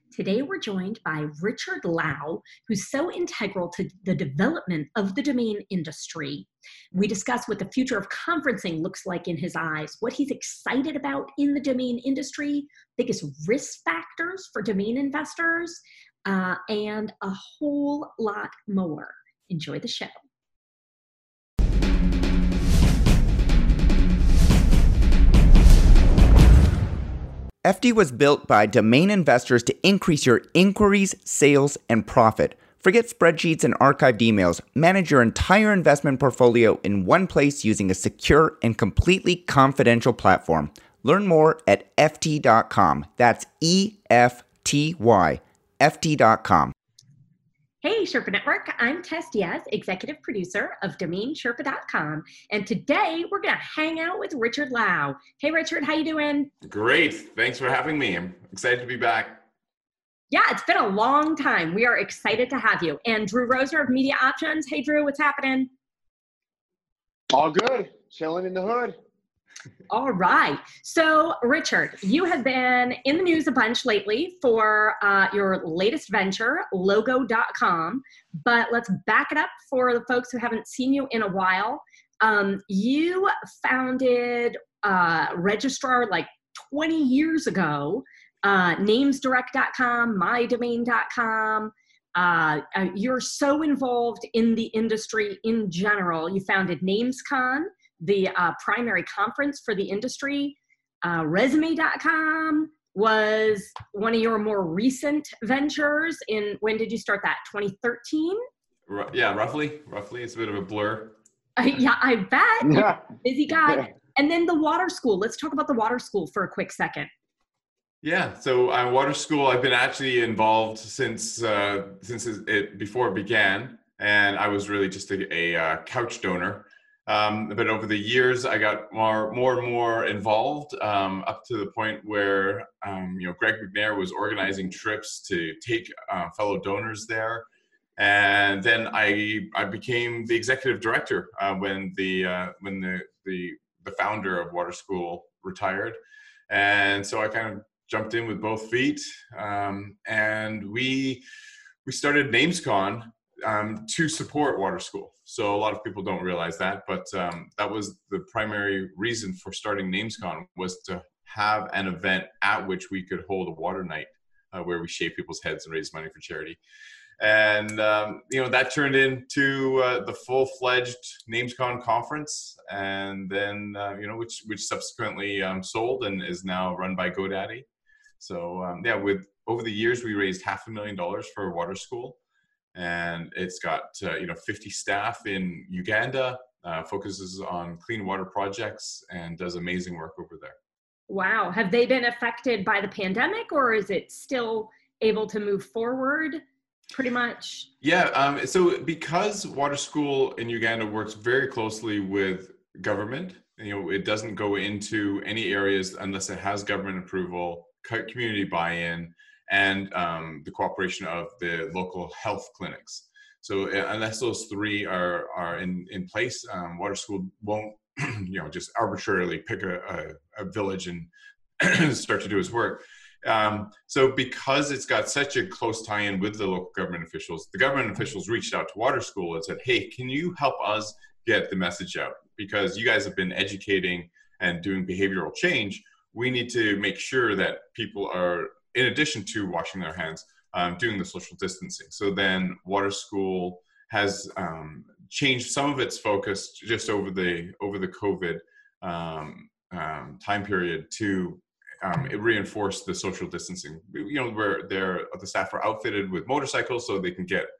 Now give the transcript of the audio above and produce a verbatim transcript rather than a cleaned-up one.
Today, we're joined by Richard Lau, who's so integral to the development of the domain industry. We discuss what the future of conferencing looks like in his eyes, what he's excited about in the domain industry, biggest risk factors for domain investors, uh, and a whole lot more. Enjoy the show. F D was built by domain investors to increase your inquiries, sales, and profit. Forget spreadsheets and archived emails. Manage your entire investment portfolio in one place using a secure and completely confidential platform. Learn more at F T dot com. That's E F T Y, F T dot com. Hey, Sherpa Network. I'm Tess Diaz, executive producer of Domain Sherpa dot com. And today we're going to hang out with Richard Lau. Hey, Richard, how you doing? Great. Thanks for having me. I'm excited to be back. Yeah, it's been a long time. We are excited to have you. And Drew Roser of Media Options. Hey, Drew, what's happening? All good. Chilling in the hood. All right. So, Richard, you have been in the news a bunch lately for uh, your latest venture, logo dot com. But let's back it up for the folks who haven't seen you in a while. Um, you founded uh, Registrar like twenty years ago, uh, names direct dot com, my domain dot com. Uh, uh, you're so involved in the industry in general. You founded NamesCon, the uh, primary conference for the industry. Uh, resume dot com was one of your more recent ventures. In when did you start that? twenty thirteen? R- yeah, roughly. Roughly. It's a bit of a blur. Uh, yeah, I bet. Yeah. Busy guy. And then the Water School. Let's talk about the Water School for a quick second. Yeah. So uh, Water School, I've been actually involved since uh, since it before it began, and I was really just a, a uh, couch donor. Um, but over the years, I got more, more and more involved, um, up to the point where, um, you know, Greg McNair was organizing trips to take uh, fellow donors there, and then I I became the executive director uh, when the uh, when the, the the founder of Water School retired, and so I kind of jumped in with both feet, um, and we we started NamesCon um, to support Water School. So a lot of people don't realize that, but um, that was the primary reason for starting NamesCon, was to have an event at which we could hold a water night uh, where we shave people's heads and raise money for charity. And, um, you know, that turned into uh, the full-fledged NamesCon conference, and then, uh, you know, which, which subsequently um, sold and is now run by GoDaddy. So, um, yeah, with over the years, we raised half a million dollars for Water School. And it's got, uh, you know, fifty staff in Uganda, uh, focuses on clean water projects, and does amazing work over there. Wow. Have they been affected by the pandemic, or is it still able to move forward pretty much? Yeah. Um, so because Water School in Uganda works very closely with government, you know, it doesn't go into any areas unless it has government approval, community buy-in, and um, the cooperation of the local health clinics. So uh, unless those three are are in, in place, um, Water School won't, you know, just arbitrarily pick a, a, a village and start to do its work. Um, so because it's got such a close tie-in with the local government officials, the government officials reached out to Water School and said, hey, can you help us get the message out? Because you guys have been educating and doing behavioral change. We need to make sure that people are, in addition to washing their hands, um, doing the social distancing. So then Water School has um, changed some of its focus just over the over the COVID um, um, time period to um, it reinforce the social distancing. You know, where they're, the staff are outfitted with motorcycles so they can get